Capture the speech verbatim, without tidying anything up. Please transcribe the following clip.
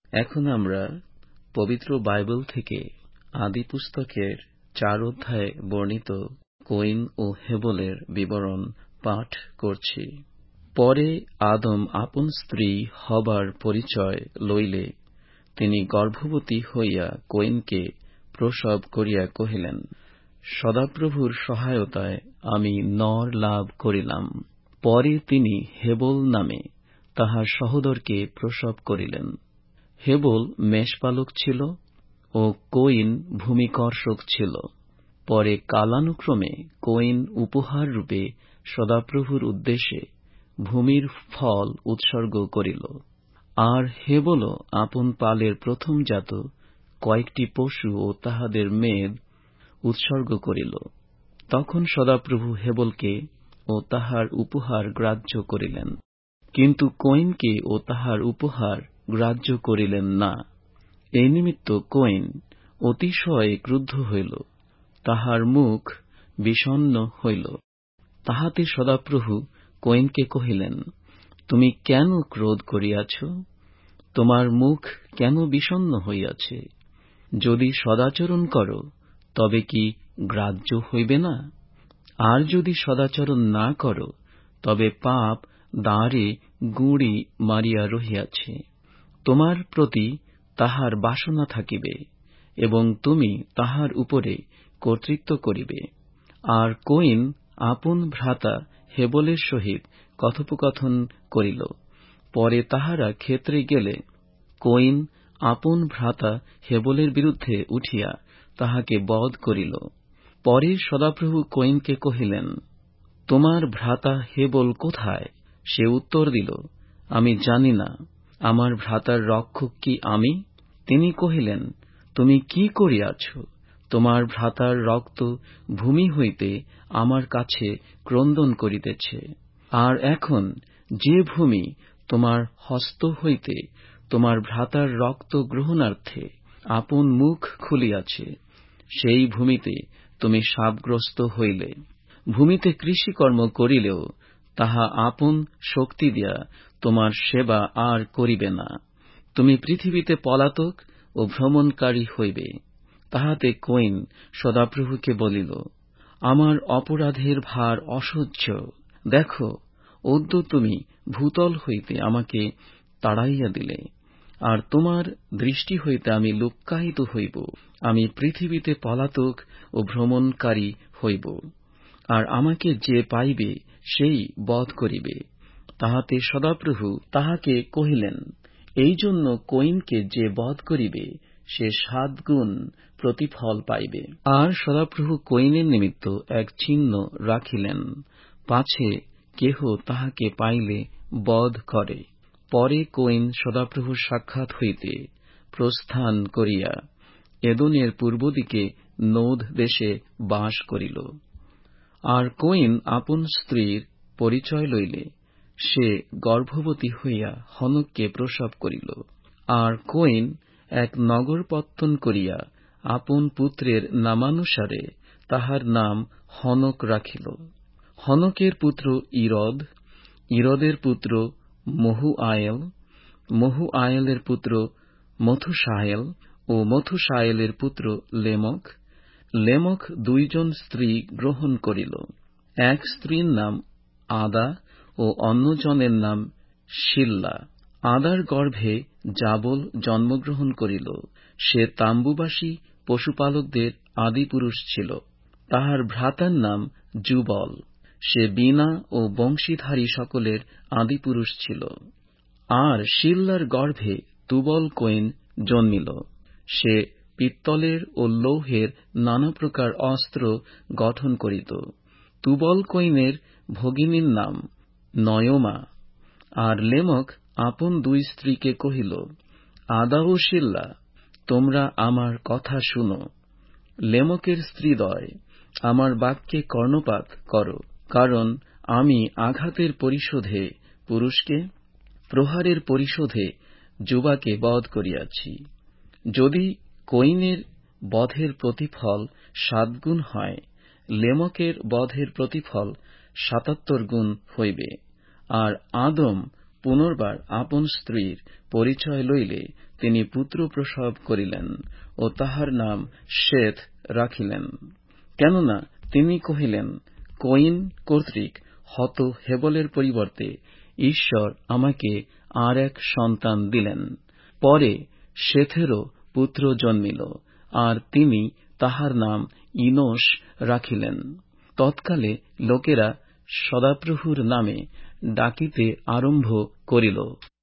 এখন আমরা পবিত্র বাইবেল থেকে আদিপুস্তকের চার অধ্যায়ে বর্ণিত কয়িন ও হেবেলের বিবরণ পাঠ করছি। পরে আদম আপন স্ত্রী হবার পরিচয় লইলে তিনি গর্ভবতী হইয়া কয়িনকে প্রসব করিয়া কহিলেন, সদাপ্রভুর সহায়তায় আমি নর লাভ করিলাম। পরে তিনি হেবেল নামে তাহার সহোদরকে প্রসব করিলেন। হেবেল মেষপালক ছিল ও কয়িন ভূমিকর্ষক ছিল। পরে কালানুক্রমে কয়িন উপহাররূপে সদাপ্রভুর উদ্দেশ্যে ভূমির ফল উৎসর্গ করিল, আর হেবেলও আপন পালের প্রথমজাত কয়েকটি পশু ও তাহাদের মেদ উৎসর্গ করিল। তখন সদাপ্রভু হেবেলকে ও তাহার উপহার গ্রাহ্য করিলেন, কিন্তু কয়িনকে ও তাহার উপহার গ্রাহ্য করিলেন না। এই নিমিত্ত কয়িন অতিশয় ক্রুদ্ধ হইল, তাহার মুখ বিষণ্ণ হইল। তাহাতে সদাপ্রভু কয়িনকে কহিলেন, তুমি কেন ক্রোধ করিয়াছ? তোমার মুখ কেন বিষণ্ণ হইয়াছে? যদি সদাচরণ কর, তবে কি গ্রাহ্য হইবে না? আর যদি সদাচরণ না কর, তবে পাপ দ্বারে গুঁড়ি মারিয়া রহিয়াছে। তোমার প্রতি তাহার বাসনা থাকিবে এবং তুমি তাহার উপরে কর্তৃত্ব করিবে। আর কয়িন আপন ভ্রাতা হেবেলের সহিত কথোপকথন করিল। পরে তাহারা ক্ষেত্রে গেলে কয়িন আপন ভ্রাতা হেবেলের বিরুদ্ধে উঠিয়া তাহাকে বধ করিল। পরে সদাপ্রভু কয়িনকে কহিলেন, তোমার ভ্রাতা হেবেল কোথায়? সে উত্তর দিল, আমি জানি না। আমার ভ্রাতার রক্ষক কি আমি? তিনি কহিলেন, তুমি কি করিয়াছ? তোমার ভ্রাতার রক্ত ভূমি হইতে আমার কাছে ক্রন্দন করিতেছে। আর এখন যে ভূমি তোমার হস্ত হইতে তোমার ভ্রাতার রক্ত গ্রহণার্থে আপন মুখ খুলিয়াছে, সেই ভূমিতে তুমি শাপগ্রস্ত হইলে। ভূমিতে কৃষিকর্ম করিলেও তাহা আপন শক্তি দিয়া তোমার সেবা আর করিবে না। তুমি পৃথিবীতে পলাতক ও ভ্রমণকারী হইবে। তাহাতে কয়িন সদাপ্রভুকে বলিল, আমার অপরাধের ভার অসহ্য। দেখো, অদ্য তুমি ভূতল হইতে আমাকে তাড়াইয়া দিলে, আর তোমার দৃষ্টি হইতে আমি লুক্কায়িত হইব। আমি পৃথিবীতে পলাতক ও ভ্রমণকারী হইব, আর আমাকে যে পাইবে সেই বধ করিবে। তাহাতে সদাপ্রভু তাহাকে কহিলেন, এই জন্য কয়িনকে যে বধ করিবে সে সাত গুণ প্রতিফল পাইবে। আর সদাপ্রভু কয়িনের নিমিত্ত এক চিহ্ন রাখিলেন, পাছে কেহ তাহাকে পাইলে বধ করে। পরে কয়িন সদাপ্রভুর সাক্ষাৎ হইতে প্রস্থান করিয়া এদোমের পূর্ব দিকে নোদ দেশে বাস করিল। আর কয়িন আপন স্ত্রীর পরিচয় লইলে সে গর্ভবতী হইয়া হনককে প্রসব করিল। আর কয়িন এক নগর পত্তন করিয়া আপন পুত্রের নামানুসারে তাহার নাম হনক রাখিল। হনকের পুত্র ইরদ, ইরদের পুত্র মহুআয়েল, মহুআয়েলের পুত্র মথুসায়েল ও মথুসায়েলের পুত্র লেমক। লেমক দুইজন স্ত্রী গ্রহণ করিল। এক স্ত্রীর নাম আদা ও অন্যজনের নাম শিল্লা। আদার গর্ভে জাবল জন্মগ্রহণ করিল। সে তাম্বুবাসী পশুপালকদের আদিপুরুষ ছিল। তাহার ভ্রাতার নাম জুবল। সে বীণা ও বংশীধারী সকলের আদিপুরুষ ছিল। আর শিল্লার গর্ভে তুবল কয়িন জন্মিল। সে পিত্তলের ও লৌহের নানা প্রকার অস্ত্র গঠন করিত। তুবল কয়িনের ভগিনীর নাম নয়মা। আর লেমক আপন দুই স্ত্রীকে কহিল, আদা ও শিল্লা, তোমরা আমার কথা শুনো। লেমকের স্ত্রীদ্বয়, আমার বাক্যে কর্ণপাত কর, কারণ আমি আঘাতের পরিশোধে পুরুষকে, প্রহারের পরিশোধে যুবাকে বধ করিয়াছি। যদি কয়িনের বধের প্রতিফল সাত গুণ হয়, লেমকের বধের প্রতিফল সাতাত্তর গুণ হইবে। আর আদম পুনর্বার আপন স্ত্রীর পরিচয় লইলে তিনি পুত্র প্রসব করিলেন ও তাহার নাম শেথ রাখিলেন। কেননা তিনি কহিলেন, কয়িন কর্তৃক হত হেবলের পরিবর্তে ঈশ্বর আমাকে আর এক সন্তান দিলেন। পরে শেথেরও পুত্র জন্মিল, আর তিনি তাহার নাম ইনোশ রাখিলেন। তৎকালে লোকেরা সদাপ্রভুর নামে ডাকিতে আরম্ভ করিল।